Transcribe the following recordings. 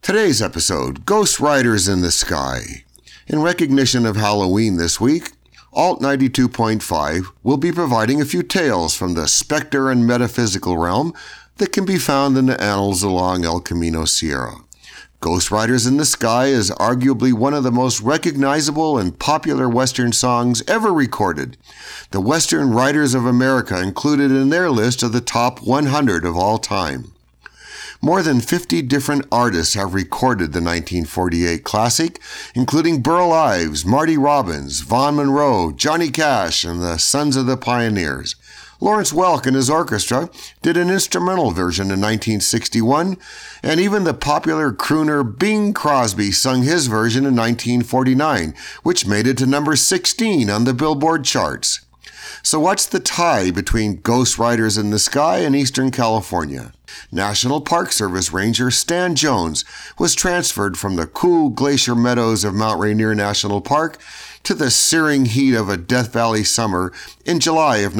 Today's episode, Ghost Riders in the Sky. In recognition of Halloween this week, Alt 92.5 will be providing a few tales from the specter and metaphysical realm that can be found in the annals along El Camino Sierra. Ghost Riders in the Sky is arguably one of the most recognizable and popular Western songs ever recorded. The Western Writers of America included in their list of the top 100 of all time. More than 50 different artists have recorded the 1948 classic, including Burl Ives, Marty Robbins, Vaughn Monroe, Johnny Cash, and the Sons of the Pioneers. Lawrence Welk and his orchestra did an instrumental version in 1961, and even the popular crooner Bing Crosby sung his version in 1949, which made it to number 16 on the Billboard charts. So what's the tie between Ghost Riders in the Sky and Eastern California? National Park Service Ranger Stan Jones was transferred from the cool glacier meadows of Mount Rainier National Park to the searing heat of a Death Valley summer in July of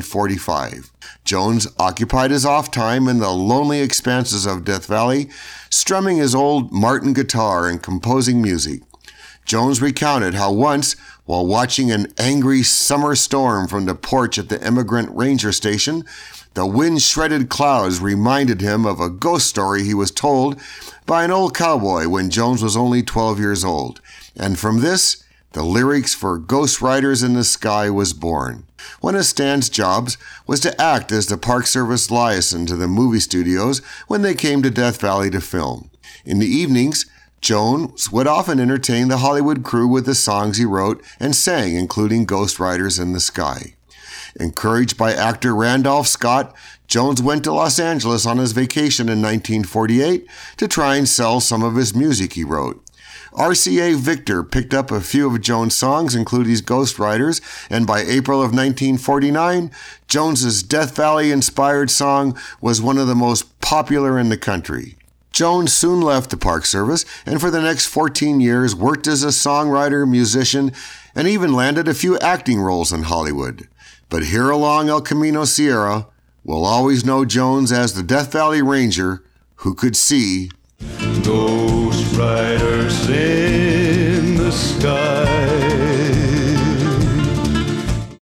1945. Jones occupied his off time in the lonely expanses of Death Valley, strumming his old Martin guitar and composing music. Jones recounted how once, while watching an angry summer storm from the porch at the Emigrant Ranger Station, the wind-shredded clouds reminded him of a ghost story he was told by an old cowboy when Jones was only 12 years old. And from this, the lyrics for Ghost Riders in the Sky was born. One of Stan's jobs was to act as the Park Service liaison to the movie studios when they came to Death Valley to film. In the evenings, Jones would often entertain the Hollywood crew with the songs he wrote and sang, including Ghost Riders in the Sky. Encouraged by actor Randolph Scott, Jones went to Los Angeles on his vacation in 1948 to try and sell some of his music he wrote. RCA Victor picked up a few of Jones' songs, including Ghost Riders, and by April of 1949, Jones's Death Valley-inspired song was one of the most popular in the country. Jones soon left the Park Service and for the next 14 years worked as a songwriter, musician, and even landed a few acting roles in Hollywood. But here along El Camino Sierra, we'll always know Jones as the Death Valley Ranger who could see Ghost Riders in the Sky.